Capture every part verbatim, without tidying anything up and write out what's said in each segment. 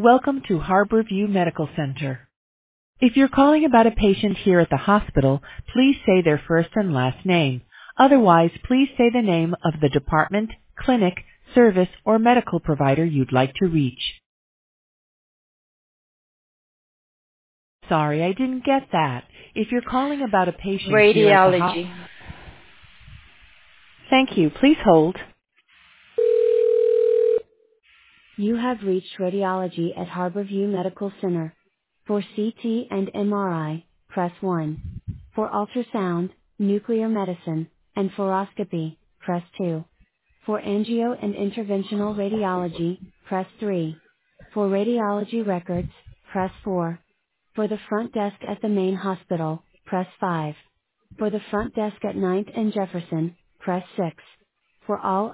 Welcome to Harborview Medical Center. If you're calling about a patient here at the hospital, please say their first and last name. Otherwise, please say the name of the department, clinic, service, or medical provider you'd like to reach. Sorry, I didn't get that. If you're calling about a patient here at the hospital, Radiology. thank you. Please hold. You have reached radiology at Harborview Medical Center. For C T and M R I, press one. For ultrasound, nuclear medicine, and fluoroscopy, press two. For angio and interventional radiology, press three. For radiology records, press four. For the front desk at the main hospital, press five. For the front desk at Ninth and Jefferson, press six. For all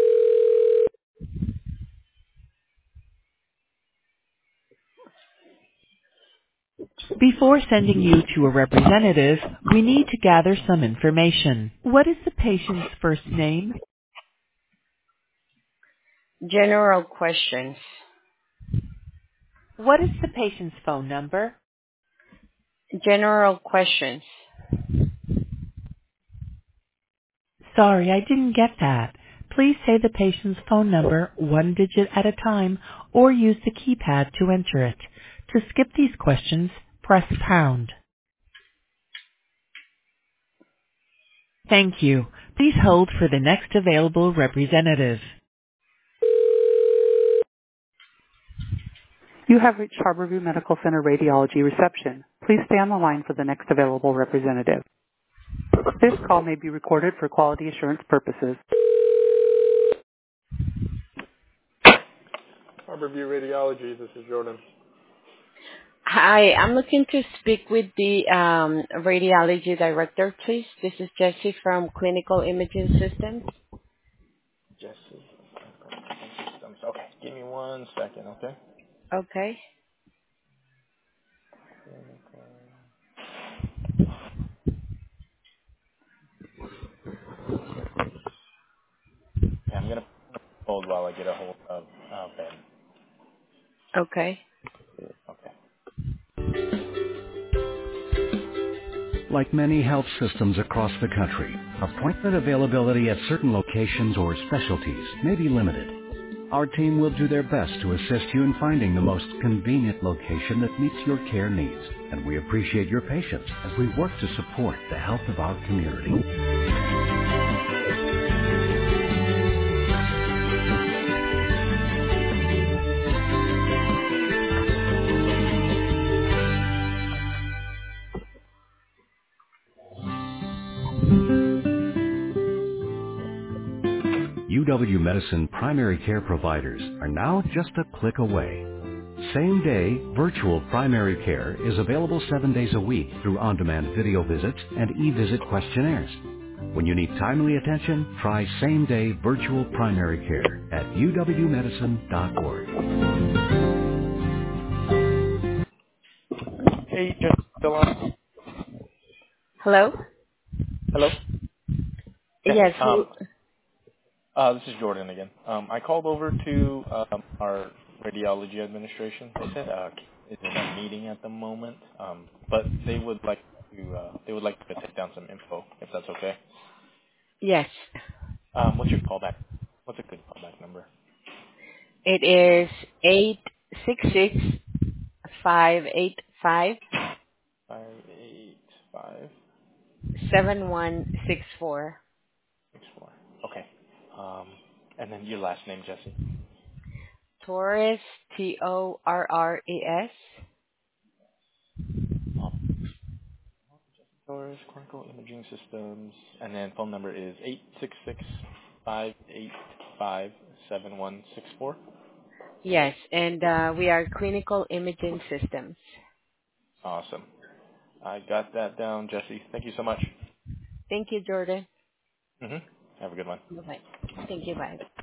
Before sending you to a representative, we need to gather some information. What is the patient's first name? General questions. What is the patient's phone number? General questions. Sorry, I didn't get that. Please say the patient's phone number one digit at a time or use the keypad to enter it. To skip these questions, press pound. Thank you. Please hold for the next available representative. You have reached Harborview Medical Center Radiology Reception. Please stay on the line for the next available representative. This call may be recorded for quality assurance purposes. Harborview Radiology, this is Jordan. Hi, I'm looking to speak with the um, radiology director, please. This is Jessie from Clinical Imaging Systems. Jesse. Systems. Okay, give me one second, okay? Okay. Okay, I'm going to hold while I get a hold of uh, Ben. Okay. Okay. Like many health systems across the country, appointment availability at certain locations or specialties may be limited. Our team will do their best to assist you in finding the most convenient location that meets your care needs, and we appreciate your patience as we work to support the health of our community. U W Medicine primary care providers are now just a click away. Same-day virtual primary care is available seven days a week through on-demand video visits and e-visit questionnaires. When you need timely attention, try same-day virtual primary care at u w medicine dot org. Hey, Jesse, still on? Hello? Hello? Yeah, Yes, who? um, uh, this is Jordan again. Um, I called over to um, our radiology administration. They said uh, is in a meeting at the moment, um, but they would like to uh, they would like to take down some info, if that's okay. Yes. Um, what's your callback? What's a good callback number? It is eight six six five eight five Five eight five seven one six four. six four. Okay. Um, and then your last name, Jesse. Torres, T O R R E S. Doors, Clinical Imaging Systems, and then phone number is eight six six five eight five seven one six four. Yes, and uh, we are Clinical Imaging Systems. Awesome. I got that down, Jesse. Thank you so much. Thank you, Jordan. hmm Have a good one. Bye-bye. Thank you. Bye.